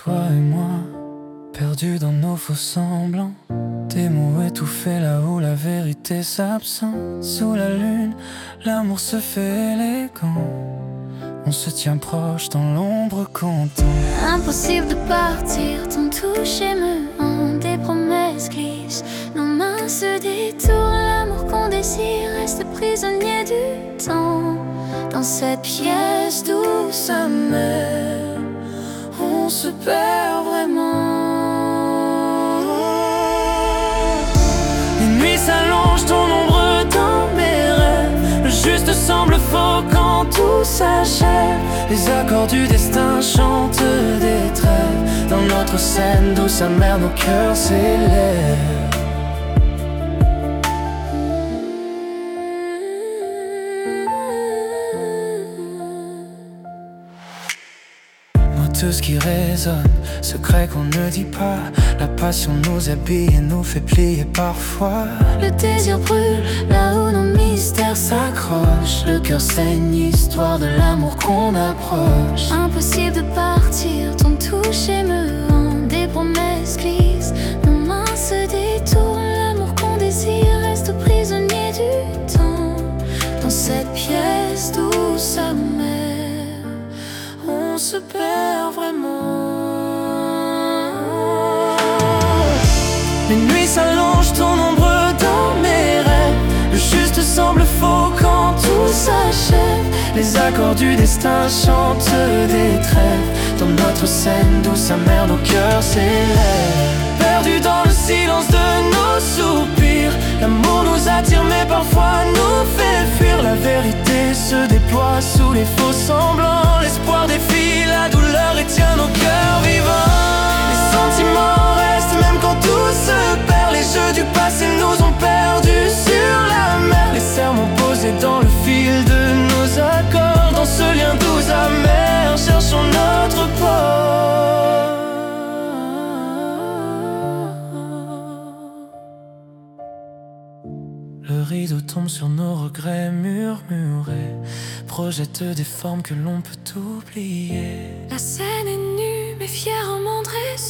toi et moi, perdus dans nos faux semblants. Des mots étouffés là où la vérité s'absente. Sous la lune, l'amour se fait élégant. On se tient proche dans l'ombre content. Impossible de partir, ton toucher me hante. Des promesses glissent, nos mains se détournent. L'amour qu'on désire reste prisonnier du temps. Dans cette pièce douce amère, on se perd vraiment. Les nuits s'allongent, ton ombre dans mes rêves. Le juste semble faux quand tout s'achève. Les accords du destin chantent des trêves. Dans notre scène douce amère, nos cœurs s'élèvent. Moteuse qui résonne, secret qu'on ne dit pas. La passion nous habille et nous fait plier parfois. Le désir brûle là où nos mystères S'accroche, le cœur saigne, histoire de l'amour qu'on approche. Impossible de partir, ton toucher me hante. Des promesses glissent, nos mains se détournent. L'amour qu'on désire reste prisonnier du temps. Dans cette pièce douce amère, On se perd vraiment. Les nuits s'allongent, ton ombre dans mes rêves. Le juste semble faux quand tout s'achève. Les accords du destin chantent des trêves. Dans notre scène douce amère, nos cœurs s'élèvent. Perdus dans le silence de nos soupirs, l'amour nous attire mais parfois nous fait fuir. La vérité se déploie sous les faux semblants. L'espoir défie la douleur et tient nos cœurs vivants. Les sentiments restent même quand tout se perd. Les jeux du passé nous ont perdus sur la mer. Les serments posés dans le fil de nos accords. Dans ce lien doux amer, cherchons notre port. Le rideau tombe sur nos regrets murmurés, projette des formes que l'on peut oublier. la scène est nue mais fièrement dressée.